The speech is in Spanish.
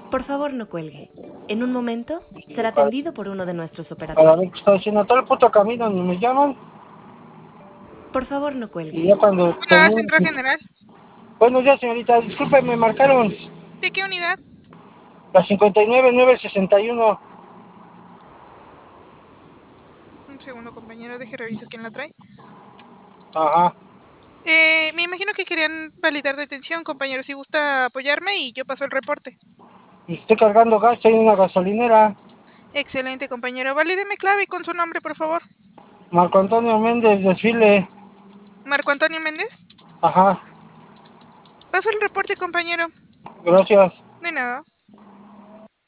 Por favor, no cuelgue. En un momento será Para, atendido por uno de nuestros para operadores. ver qué está diciendo todo el puto camino, ni me llaman. Por favor, no Y cuelgue. ya cuando Hola, termine. Central General. Buenos días, señorita. Disculpe, me marcaron ¿De qué unidad? la 59961. Un segundo, compañero, deje reviso quién la trae. Ajá. Me imagino que querían validar detención, compañero. Si gusta apoyarme y yo paso el reporte. Estoy cargando gas en una gasolinera. Excelente, compañero. Valídeme clave con su nombre, por favor. Marco Antonio Méndez, desfile. Marco Antonio Méndez. Ajá. Paso el reporte, compañero. Gracias. De nada.